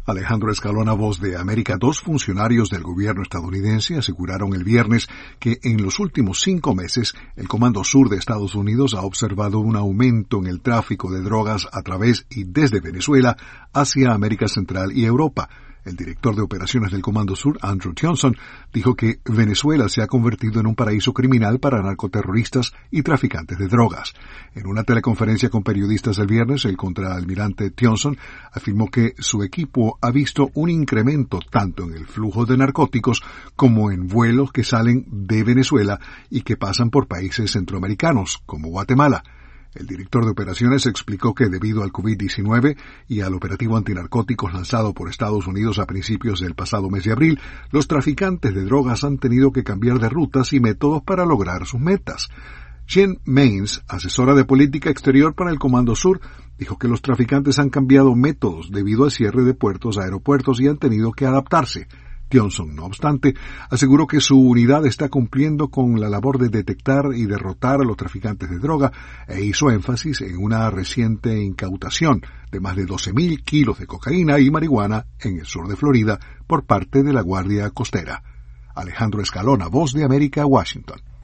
Alejandro Escalona, Voz de América. 2 funcionarios del gobierno estadounidense aseguraron el viernes que en los últimos 5 meses el Comando Sur de Estados Unidos ha observado un aumento en el tráfico de drogas a través y desde Venezuela hacia América Central y Europa. El director de operaciones del Comando Sur, Andrew Johnson, dijo que Venezuela se ha convertido en un paraíso criminal para narcoterroristas y traficantes de drogas. En una teleconferencia con periodistas el viernes, el contraalmirante Johnson afirmó que su equipo ha visto un incremento tanto en el flujo de narcóticos como en vuelos que salen de Venezuela y que pasan por países centroamericanos, como Guatemala. El director de operaciones explicó que debido al COVID-19 y al operativo antinarcóticos lanzado por Estados Unidos a principios del pasado mes de abril, los traficantes de drogas han tenido que cambiar de rutas y métodos para lograr sus metas. Jen Maines, asesora de política exterior para el Comando Sur, dijo que los traficantes han cambiado métodos debido al cierre de puertos, aeropuertos y han tenido que adaptarse. Johnson, no obstante, aseguró que su unidad está cumpliendo con la labor de detectar y derrotar a los traficantes de droga e hizo énfasis en una reciente incautación de más de 12,000 kilos de cocaína y marihuana en el sur de Florida por parte de la Guardia Costera. Alejandro Escalona, Voz de América, Washington.